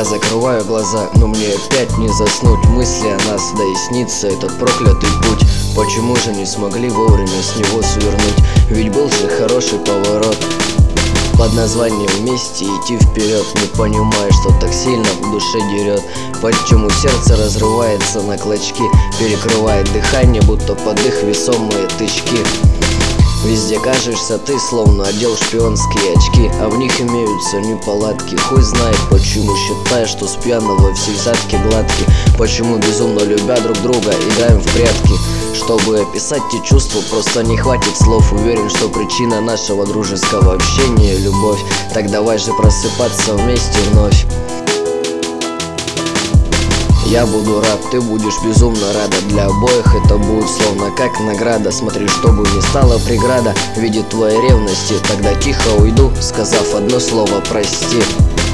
Я закрываю глаза, но мне опять не заснуть. Мысли о нас, да и снится этот проклятый путь. Почему же не смогли вовремя с него свернуть? Ведь был же хороший поворот под названием «Вместе идти вперед». Не понимаю, что так сильно в душе дерет. Почему сердце разрывается на клочки, перекрывает дыхание, будто под их весомые тычки. Везде кажешься ты, словно одел шпионские очки, а в них имеются неполадки. Хуй знает почему, считая, что с пьяного все взятки гладки. Почему, безумно любя друг друга, играем в прятки. Чтобы описать те чувства, просто не хватит слов. Уверен, что причина нашего дружеского общения — любовь. Так давай же просыпаться вместе вновь. Я буду рад, ты будешь безумно рада. Для обоих это будет словно как награда. Смотри, чтобы не стала преграда в виде твоей ревности. Тогда тихо уйду, сказав одно слово «прости».